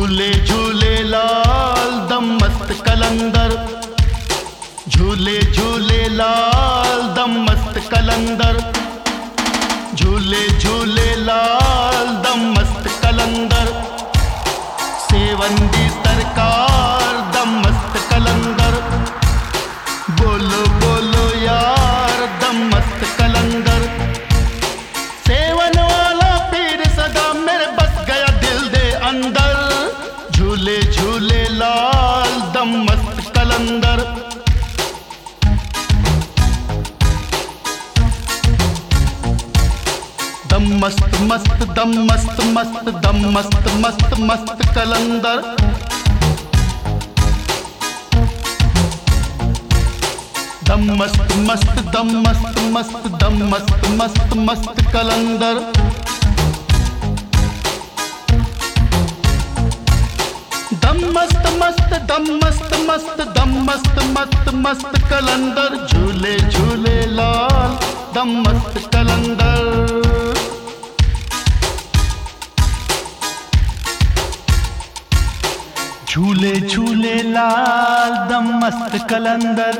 झूले झूले लाल दम मस्त कलंदर, झूले झूले लाल दम मस्त कलंदर, झूले झूले लाल दम मस्त कलंदर, सेवंदी सरकार दम मस्त कलंदर, बोलो बोलो यार दम मस्त कलंदर, सेवन वाला पीर सदा मेरे बस गया दिल दे अंदर, झूले झूले लाल दम मस्त कलंदर। दम मस्त मस्त दम मस्त मस्त दम मस्त मस्त मस्त कलंदर, दम मस्त मस्त दम मस्त मस्त दम मस्त मस्त मस्त कलंदर। दम मस्त मस्त दम मस्त मस्त दम मस्त मस्त मस्त कलंदर, झूले झूले लाल दम मस्त कलंदर। झूले झूले लाल दम मस्त कलंदर,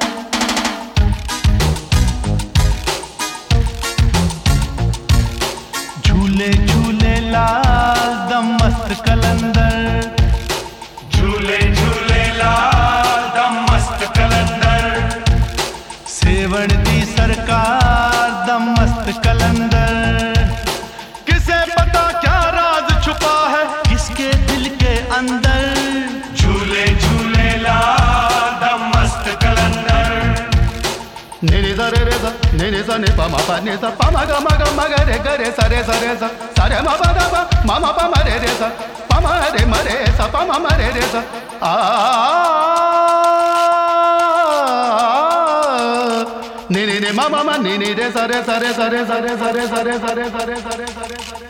झूले झूले लाल दम मस्त कलंदर, झूले झूले लाल दम मस्त कलंदर, सेवण दी सरकार दम मस्त कलंदर। किसे पता क्या राज छुपा है किसके दिल के अंदर, झूले झूले लाल दम मस्त कलंदर। निरे सा रे रे सा निरे सा ने पा मा पा ने सा पा मा गा रे ग रे सा रे सा सा रे मा पा गा मा मा पा मा रे सा पा मा रे सा पा मा रे सा आ नि नि मा मा मा नि रे सा रे सा रे सा रे सा रे सा रे सा रे सा रे सा रे सा रे सा रे सा रे।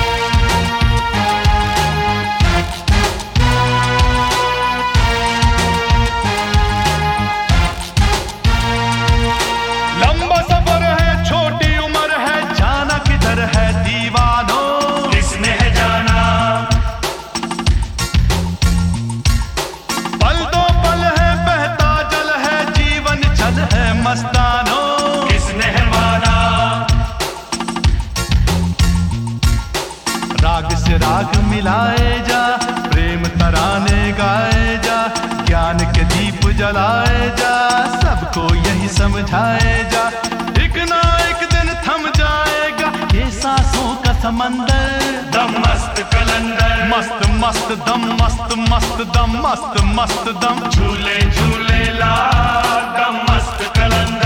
लंबा सफर है छोटी उम्र है जाना किधर है दीवानों, किसने है जाना पल दो पल है बहता जल है जीवन छल है मस्तानों, किसने है माना राग से राग मिलाए जा प्रेम तराने गाए जा, ज्ञान के दीप जलाए जा सबको यही समझाए जा, एक ना एक दिन थम जाएगा ये सांसों का समंदर। दम मस्त कलंदर, मस्त मस्त दम मस्त मस्त दम मस्त मस्त दम, झूले झूले लाल दम मस्त कलंदर।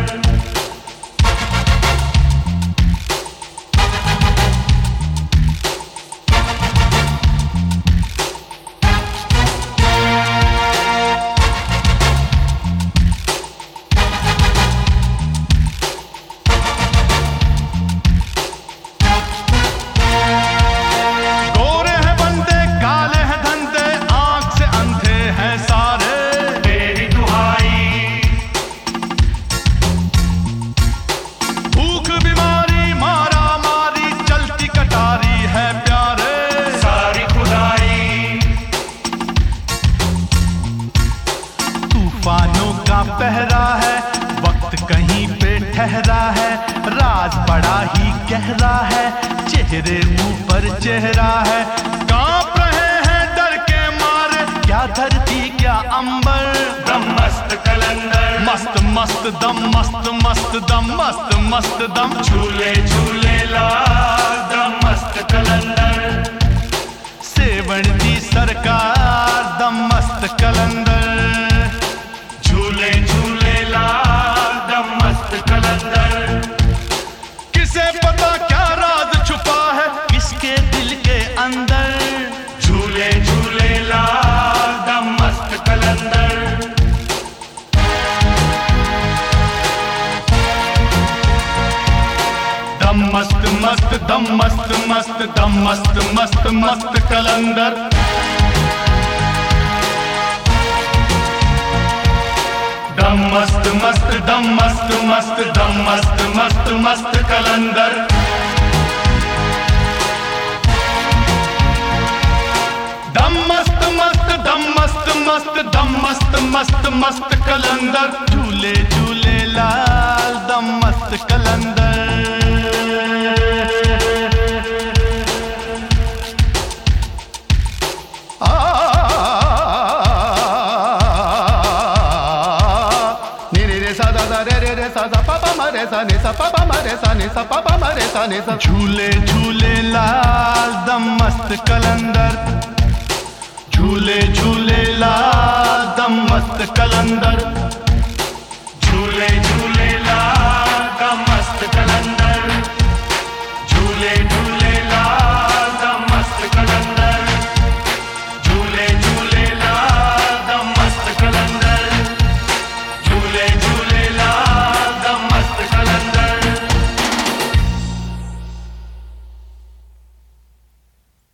तूफानों का पहरा है वक्त कहीं पे ठहरा है, राज बड़ा ही गहरा है चेहरे ऊपर चेहरा है, कांप रहे हैं डर के मारे क्या धरती क्या अंबर। दम मस्त कलंदर, मस्त मस्त दम मस्त मस्त दम मस्त मस्त दम, झूले झूले लाल दम मस्त कलंदर। सेवण दी सरकार दम मस्त कलंदर, झूले झूले लाल दम मस्त कलंदर। किसे पता क्या राज छुपा है किसके दिल के अंदर, झूले झूले लाल दम मस्त कलंदर। दम मस्त मस्त दम मस्त मस्त दम मस्त मस्त मस्त कलंदर, दम मस्त मस्त दम मस्त मस्त दम मस्त मस्त मस्त कलंदर। दम मस्त मस्त दम मस्त मस्त दम मस्त मस्त मस्त कलंदर झूले झूले लाल दम मस्त कलंदर झूले झूले लाल दम मस्त कलंदर झूले झूले लाल दम मस्त कलंदर